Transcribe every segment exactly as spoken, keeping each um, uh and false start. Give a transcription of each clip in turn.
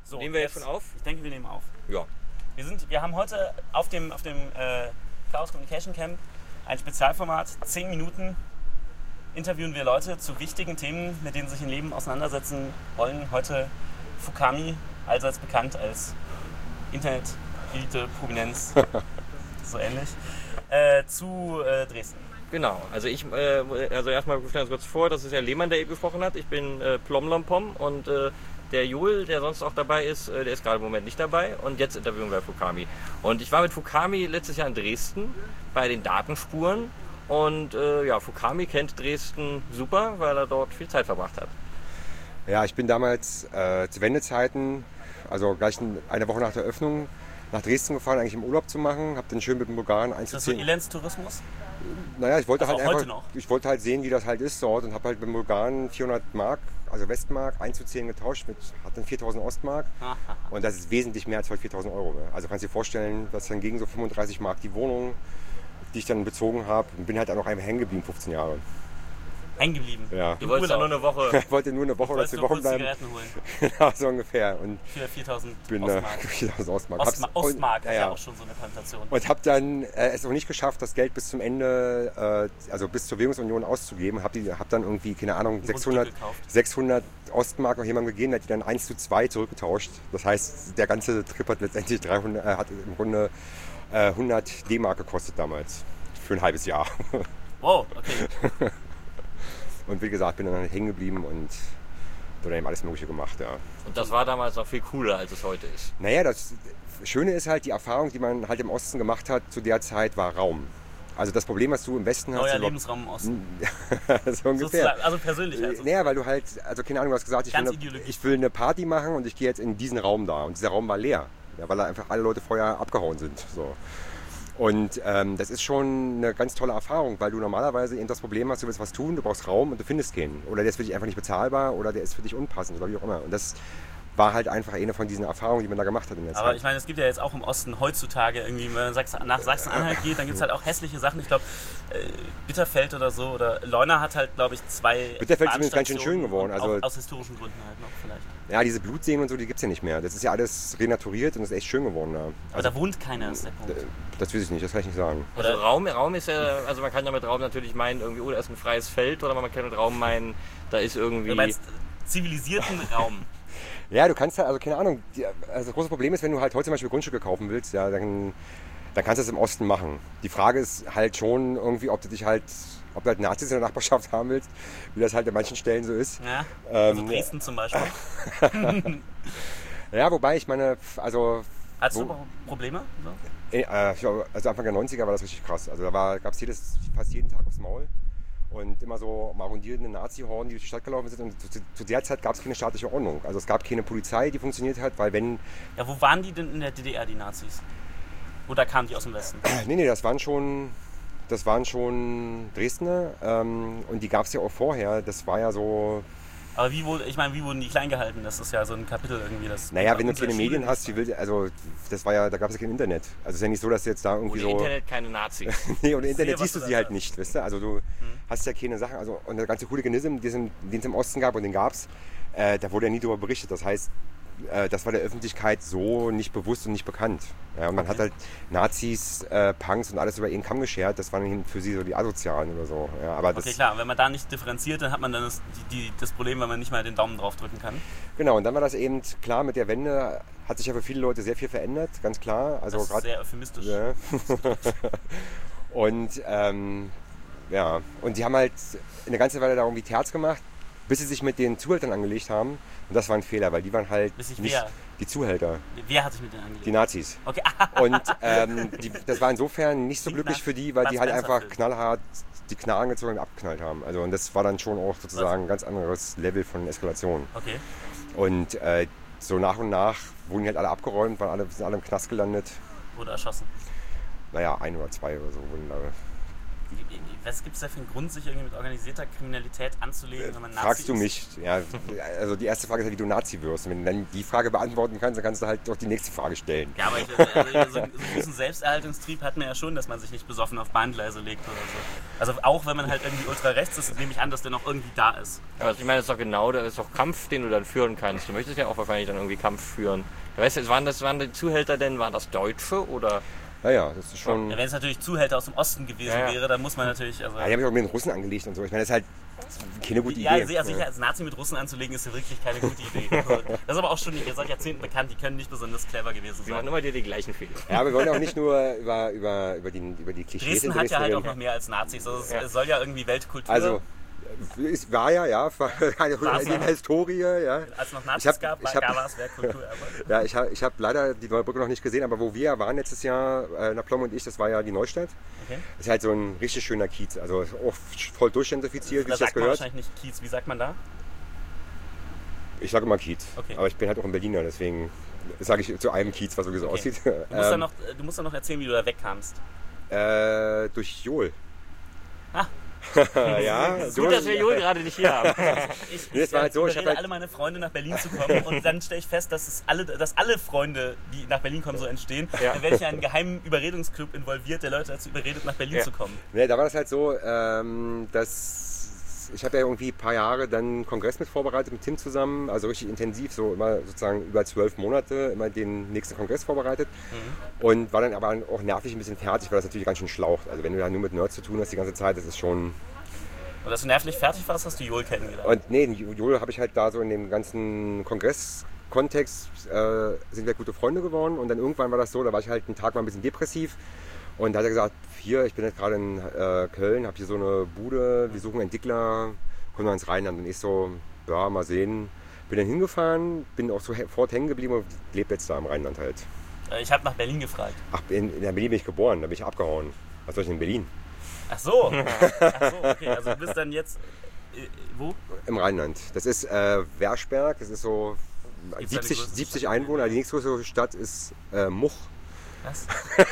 So, nehmen wir jetzt, jetzt schon auf? Ich denke, wir nehmen auf. Ja. Wir, sind, wir haben heute auf dem, auf dem äh, Chaos Communication Camp ein Spezialformat. Zehn Minuten interviewen wir Leute zu wichtigen Themen, mit denen sie sich im Leben auseinandersetzen wollen. Heute Fukami, allseits bekannt als Internet-Elite, Prominenz, so ähnlich, äh, zu äh, Dresden. Genau, also ich, äh, also erstmal stellen wir uns kurz vor, das ist ja Lehmann, der eben gesprochen hat. Ich bin äh, Plomlompom und äh, der Joel, der sonst auch dabei ist, äh, der ist gerade im Moment nicht dabei und jetzt interviewen wir Fukami. Und ich war mit Fukami letztes Jahr in Dresden bei den Datenspuren und äh, ja, Fukami kennt Dresden super, weil er dort viel Zeit verbracht hat. Ja, ich bin damals äh, zu Wendezeiten, also gleich eine Woche nach der Öffnung, nach Dresden gefahren, eigentlich im Urlaub zu machen, habe dann schön mit dem Bulgaren einzuziehen. Ist das so Elendstourismus? Naja, ich wollte also halt einfach, heute noch. ich wollte halt sehen, wie das halt ist dort und habe halt mit dem Bulgaren vierhundert Mark, also Westmark, einzuzehn getauscht, mit, hat dann viertausend Ostmark und das ist wesentlich mehr als heute viertausend Euro. Also kannst du dir vorstellen, dass dann gegen so fünfunddreißig Mark die Wohnung, die ich dann bezogen habe, und bin halt auch noch einfach hängen geblieben, fünfzehn Jahre. Hängen geblieben? Ja. Du wolltest ja nur eine Woche. Ich wollte nur eine Woche oder zwei Wochen bleiben. Zigaretten holen. Genau, so ungefähr. Und für viertausend bin, Ostmark. viertausend Ostmark. Ostmark, Ostmark und, ist ja, ja auch schon so eine Plantation. Und habe dann äh, es noch nicht geschafft, das Geld bis zum Ende, äh, also bis zur Währungsunion auszugeben. Habe hab dann irgendwie, keine Ahnung, sechshundert, sechshundert Ostmark noch jemandem gegeben, der hat die dann eins zu zwei zurückgetauscht. Das heißt, der ganze Trip hat letztendlich dreihundert, äh, hat im Grunde äh, hundert D-Mark gekostet damals. Für ein halbes Jahr. Wow, okay. Und wie gesagt, bin dann hängen geblieben und dann eben alles Mögliche gemacht, ja. Und das war damals noch viel cooler, als es heute ist. Naja, das Schöne ist halt, die Erfahrung, die man halt im Osten gemacht hat, zu der Zeit war Raum. Also das Problem, was du im Westen hast... Neuer Lebensraum im Osten. So ungefähr. Also persönlich also. Naja, weil du halt, also keine Ahnung, du hast gesagt, ich will, eine, ich will eine Party machen und ich gehe jetzt in diesen Raum da. Und dieser Raum war leer, ja, weil da einfach alle Leute vorher abgehauen sind. So. Und ähm, das ist schon eine ganz tolle Erfahrung, weil du normalerweise eben das Problem hast, du willst was tun, du brauchst Raum und du findest keinen. Oder der ist für dich einfach nicht bezahlbar oder der ist für dich unpassend oder wie auch immer. Und das war halt einfach eine von diesen Erfahrungen, die man da gemacht hat in der Zeit. Aber ich meine, es gibt ja jetzt auch im Osten heutzutage irgendwie, wenn man nach Sachsen-Anhalt geht, dann gibt es halt auch hässliche Sachen. Ich glaube, äh, Bitterfeld oder so, oder Leuna hat halt, glaube ich, zwei Bitterfeld ist übrigens ganz schön schön geworden. Also aus historischen Gründen halt noch vielleicht. Ja, diese Blutseen und so, die gibt es ja nicht mehr. Das ist ja alles renaturiert und ist echt schön geworden da. Aber also, da wohnt keiner, ist der Punkt. Das weiß ich nicht, das kann ich nicht sagen. Also Raum, Raum ist ja, also man kann ja mit Raum natürlich meinen, irgendwie, oh, da ist ein freies Feld, oder man kann mit Raum meinen, da ist irgendwie... Du meinst zivilisierten Raum? Ja, du kannst halt, also keine Ahnung, die, also das große Problem ist, wenn du halt heute zum Beispiel Grundstücke kaufen willst, ja, dann, dann kannst du es im Osten machen. Die Frage ist halt schon irgendwie, ob du dich halt, ob du halt Nazis in der Nachbarschaft haben willst, wie das halt an manchen Stellen so ist. Ja, also ähm, Dresden zum Beispiel. Ja, wobei ich meine, also... Hattest du Probleme? So? Äh, also Anfang der neunziger war das richtig krass. Also da gab es fast jeden Tag aufs Maul. Und immer so marondierende Nazi-Horden, die durch die Stadt gelaufen sind. Und zu, zu der Zeit gab es keine staatliche Ordnung. Also es gab keine Polizei, die funktioniert hat, weil wenn... Ja, wo waren die denn in der D D R, die Nazis? Oder kamen die aus dem Westen? Nee, nee, das waren schon, das waren schon Dresdner. Ähm, und die gab es ja auch vorher. Das war ja so... Aber wie wurde, ich meine, wie wurden die klein gehalten? Das ist ja so ein Kapitel irgendwie. Das naja, wenn du keine Medien hast, wie will, also das war ja, da gab es ja kein Internet. Also es ist ja nicht so, dass du jetzt da irgendwie ohne so... Internet keine Nazis. Nee, ohne Internet siehst du sie halt nicht, weißt du? Also du hm. hast ja keine Sachen, also und der ganze Hooliganism, den es im Osten gab und den gab es, äh, da wurde ja nie darüber berichtet. Das heißt, äh, das war der Öffentlichkeit so nicht bewusst und nicht bekannt. Ja, und man okay. hat halt Nazis, äh, Punks und alles über einen Kamm geschert, das waren für sie so die Asozialen oder so. Ja, aber okay, das, klar, wenn man da nicht differenziert, dann hat man dann das, die, die, das Problem, wenn man nicht mal den Daumen drauf drücken kann. Genau, und dann war das eben klar, mit der Wende hat sich ja für viele Leute sehr viel verändert, ganz klar. Also das ist grad, sehr euphemistisch. Ja. Und ähm, ja, und die haben halt eine ganze Weile da irgendwie Terz gemacht, bis sie sich mit den Zuhältern angelegt haben. Und das war ein Fehler, weil die waren halt bis nicht wer? Die Zuhälter. Wer hat sich mit denen angelegt? Die Nazis. Okay. Und ähm, die, das war insofern nicht so glücklich für die, weil die halt einfach knallhart die Knarre angezogen und abgeknallt haben. Also und das war dann schon auch sozusagen ein ganz anderes Level von Eskalation. Okay. Und äh, so nach und nach wurden die halt alle abgeräumt, waren alle, sind alle im Knast gelandet. Oder erschossen? Naja, ein oder zwei oder so wurden da. Was gibt es da für einen Grund, sich irgendwie mit organisierter Kriminalität anzulegen, wenn man Nazi Fragst du ist? mich. Ja, also die erste Frage ist halt, wie du Nazi wirst. Und wenn du dann die Frage beantworten kannst, dann kannst du halt doch die nächste Frage stellen. Ja, aber ich, also, so, so einen gewissen Selbsterhaltungstrieb hat man ja schon, dass man sich nicht besoffen auf Bahngleise legt oder so. Also auch wenn man halt irgendwie ultra rechts ist, nehme ich an, dass der noch irgendwie da ist. Aber ich meine, das ist doch genau, das ist doch Kampf, den du dann führen kannst. Du möchtest ja auch wahrscheinlich dann irgendwie Kampf führen. Weißt du, waren das waren die Zuhälter denn, waren das Deutsche oder... Naja, das ist schon... Ja, wenn es natürlich Zuhälter aus dem Osten gewesen ja, ja. wäre, dann muss man natürlich... Also ja, die haben sich auch mit den Russen angelegt und so. Ich meine, das ist halt keine gute ja, Idee. Ja, sich als Nazi mit Russen anzulegen, ist ja wirklich keine gute Idee. Also, das ist aber auch schon seit Jahrzehnten bekannt, die können nicht besonders clever gewesen sein. Die machen immer dir die gleichen Fehler. Ja, aber wir wollen auch nicht nur über, über, über, die, über die Klischees Dresden hat ja halt auch noch mehr als Nazis. Also es ja. soll ja irgendwie Weltkultur... Also, es war ja, ja, war eine, eine, eine Historie, ja. Als es noch Nazis ich hab, gab, ich war, hab, war es Weltkultur. Aber ja, ich habe ich hab leider die Neue Brücke noch nicht gesehen, aber wo wir waren letztes Jahr, äh, Plom und ich, das war ja die Neustadt. Okay. Das ist halt so ein richtig schöner Kiez, also auch voll durchgentrifiziert, wie da ich das sagt man gehört. wahrscheinlich nicht Kiez, wie sagt man da? Ich sage immer Kiez, okay. aber ich bin halt auch ein Berliner, deswegen sage ich zu einem Kiez, was so okay. aussieht. Du musst, ähm, dann noch, du musst dann noch erzählen, wie du da wegkamst. Äh, durch Joel. Ah. Ja, es ist gut, dass wir Joel gerade nicht hier haben. Ich, ich, nee, es war halt so, ich habe halt alle meine Freunde nach Berlin zu kommen und dann stelle ich fest, dass, es alle, dass alle Freunde, die nach Berlin kommen, so entstehen. Ja. Dann werde ich in einen geheimen Überredungsclub involviert, der Leute dazu überredet, nach Berlin ja. zu kommen. Nee, da war das halt so, ähm, dass ich habe ja irgendwie ein paar Jahre dann einen Kongress mit vorbereitet mit Tim zusammen, also richtig intensiv, so immer sozusagen über zwölf Monate immer den nächsten Kongress vorbereitet mhm. und war dann aber auch nervig ein bisschen fertig, weil das natürlich ganz schön schlaucht. Also wenn du da nur mit Nerds zu tun hast die ganze Zeit, das ist schon... Und dass du nervlich fertig warst, hast du Joel kennengelernt? Und nee, Joel habe ich halt da so in dem ganzen Kongresskontext äh, sind wir gute Freunde geworden und dann irgendwann war das so, da war ich halt einen Tag mal ein bisschen depressiv und da hat er gesagt, hier, ich bin jetzt gerade in äh, Köln, habe hier so eine Bude, wir suchen Entwickler, kommen wir ins Rheinland. Und ich so, ja, mal sehen. Bin dann hingefahren, bin auch sofort hängen geblieben und lebe jetzt da im Rheinland halt. Ich habe nach Berlin gefragt. Ach, in, in Berlin bin ich geboren, da bin ich abgehauen. Was soll ich denn in Berlin? Ach so, Ach so, okay, also du bist dann jetzt, äh, wo? Im Rheinland. Das ist äh, Werschberg, das ist so siebzig, siebzig Einwohner, die nächstgrößere Stadt ist äh, Much. Was?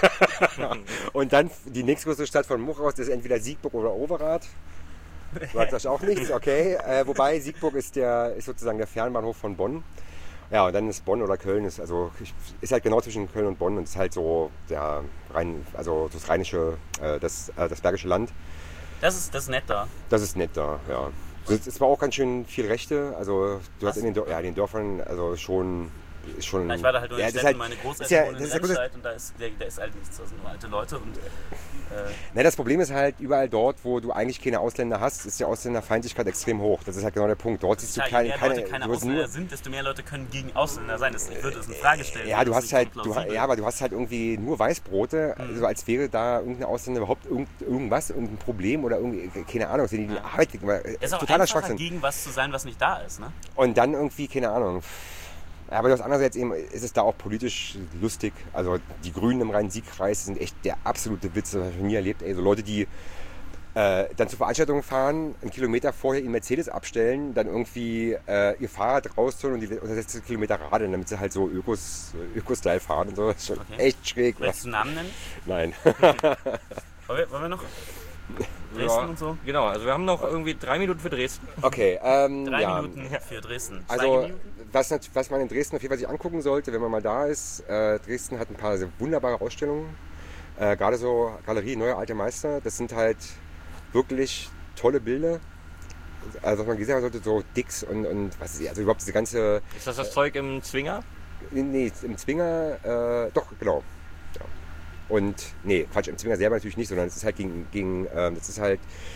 Und dann die nächstgrößere Stadt von Much aus ist entweder Siegburg oder Overath. Sagt das auch nichts, okay. Äh, wobei Siegburg ist, der, ist sozusagen der Fernbahnhof von Bonn. Ja, und dann ist Bonn oder Köln, ist, also, ist halt genau zwischen Köln und Bonn und ist halt so der Rhein, also das rheinische, äh, das, äh, das bergische Land. Das ist, das ist nett da. Das ist nett da, ja. Es war auch ganz schön viel Rechte, also du Was? hast in den, ja, den Dörfern also schon... Ist schon, Na, ich war da halt nur in ja, Städten, halt, meine Großeltern ja, wohnen in Remscheid und da ist, da, da ist halt nichts, da sind nur alte Leute und... Äh Na, das Problem ist halt, überall dort, wo du eigentlich keine Ausländer hast, ist die Ausländerfeindlichkeit extrem hoch. Das ist halt genau der Punkt. Dort siehst du keine... Je mehr keine, Leute keine Ausländer nur, sind, desto mehr Leute können gegen Ausländer sein. Das, ich würde das in Frage stellen. Ja, du hast halt, du, ja, aber du hast halt irgendwie nur Weißbrote, mhm. also als wäre da irgendein Ausländer überhaupt irgend, irgendwas, irgendein Problem oder irgendwie, keine Ahnung, sind die die ja. Arbeit... Es ist auch totaler Schwachsinn. Gegen was zu sein, was nicht da ist, ne? Und dann irgendwie, keine Ahnung... Ja, aber das andererseits eben ist es da auch politisch lustig. Also die Grünen im Rhein-Sieg-Kreis sind echt der absolute Witz, das habe ich nie erlebt. Ey, so Leute, die äh, dann zur Veranstaltung fahren, einen Kilometer vorher ihren Mercedes abstellen, dann irgendwie äh, ihr Fahrrad rausholen und die letzten Kilometer radeln, damit sie halt so Ökos, Öko-Style fahren und so. Das ist schon okay. echt schräg. Willst du Namen nennen? Nein. wollen, wir, wollen wir noch? Dresden ja, und so? Genau, also wir haben noch irgendwie drei Minuten für Dresden. Okay, ähm, Drei ja. Minuten für Dresden. Also, was, was man in Dresden auf jeden Fall sich angucken sollte, wenn man mal da ist, äh, Dresden hat ein paar sehr wunderbare Ausstellungen. Äh, Gerade so Galerie Neue Alte Meister, das sind halt wirklich tolle Bilder. Also was man gesehen haben sollte, so Dicks und, und was ist, also überhaupt diese ganze... Ist das das äh, Zeug im Zwinger? Nee, im Zwinger, äh, doch, genau. Ja. Und, nee, Quatsch, im Zwinger selber natürlich nicht, sondern es ist halt gegen, gegen äh, das ist halt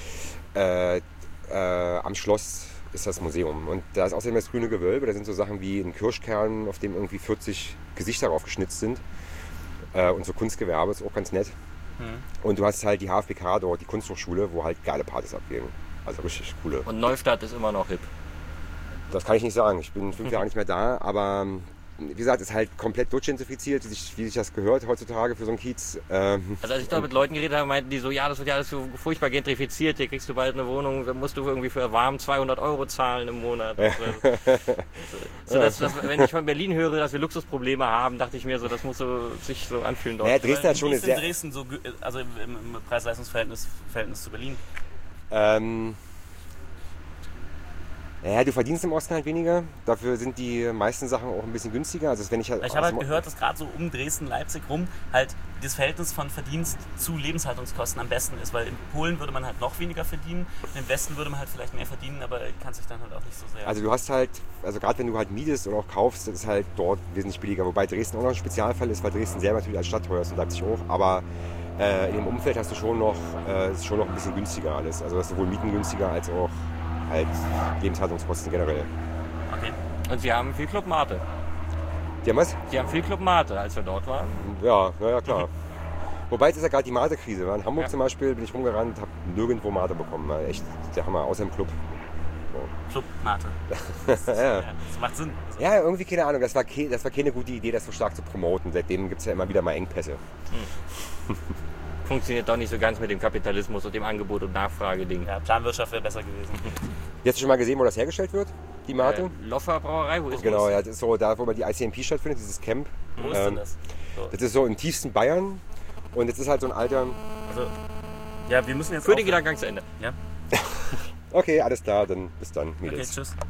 äh, äh, am Schloss ist das Museum. Und da ist außerdem das grüne Gewölbe, da sind so Sachen wie ein Kirschkern, auf dem irgendwie vierzig Gesichter drauf geschnitzt sind. Äh, und so Kunstgewerbe, ist auch ganz nett. Mhm. Und du hast halt die H F B K dort, die Kunsthochschule, wo halt geile Partys abgehen. Also richtig coole. Und Neustadt ist immer noch hip. Das kann ich nicht sagen. Ich bin fünf Jahre nicht mehr da, aber wie gesagt, ist halt komplett durchgentrifiziert, wie sich, wie sich das gehört heutzutage für so einen Kiez. Ähm, also als ich da mit Leuten geredet habe, meinten die so, ja, das wird ja alles so furchtbar gentrifiziert, hier kriegst du bald eine Wohnung, da musst du irgendwie für warm zweihundert Euro zahlen im Monat. Ja. So, dass, dass, wenn ich von Berlin höre, dass wir Luxusprobleme haben, dachte ich mir so, das muss so, sich so anfühlen dort. Ja, Dresden hat schon eine sehr... Dresden so, also im, im Preis-Leistungs-Verhältnis Verhältnis zu Berlin? Ähm... Ja, du verdienst im Osten halt weniger. Dafür sind die meisten Sachen auch ein bisschen günstiger. Also wenn ich halt ich habe halt gehört, dass gerade so um Dresden, Leipzig rum halt das Verhältnis von Verdienst zu Lebenshaltungskosten am besten ist. Weil in Polen würde man halt noch weniger verdienen. Im Westen würde man halt vielleicht mehr verdienen, aber kann sich dann halt auch nicht so sehr... Also du hast halt, also gerade wenn du halt mietest oder auch kaufst, das ist halt dort wesentlich billiger. Wobei Dresden auch noch ein Spezialfall ist, weil Dresden selber natürlich als Stadt teuer ist und Leipzig auch. Aber äh, in dem Umfeld hast du schon noch, äh, ist schon noch ein bisschen günstiger alles. Also das ist sowohl Mieten günstiger als auch halt Lebenshaltungskosten generell. Okay. Und Sie haben viel Club Mate. Die haben was? Sie haben viel Club Mate, als wir dort waren. Ja, ja, ja klar. Wobei es ist ja gerade die Mate-Krise. In Hamburg ja. zum Beispiel bin ich rumgerannt, habe nirgendwo Mate bekommen. Echt der Hammer, außer im Club. So. Club Mate. Das, ist, ja. das macht Sinn. Also ja, irgendwie keine Ahnung. Das war, ke- das war keine gute Idee, das so stark zu promoten. Seitdem gibt es ja immer wieder mal Engpässe. Hm. Funktioniert doch nicht so ganz mit dem Kapitalismus und dem Angebot- und Nachfrage-Ding. Ja, Planwirtschaft wäre besser gewesen. Hast du schon mal gesehen, wo das hergestellt wird, die Mate? Äh, Loffer Brauerei, wo ist Genau, das? ja, das ist so da, wo man die I C M P stattfindet, dieses Camp. Wo ist denn das? So. Das ist so im tiefsten Bayern und das ist halt so ein alter... Also, ja, wir müssen jetzt Für den Gedankengang zu Ende. Ja. Okay, alles klar, dann bis dann. Mädels. Okay, tschüss.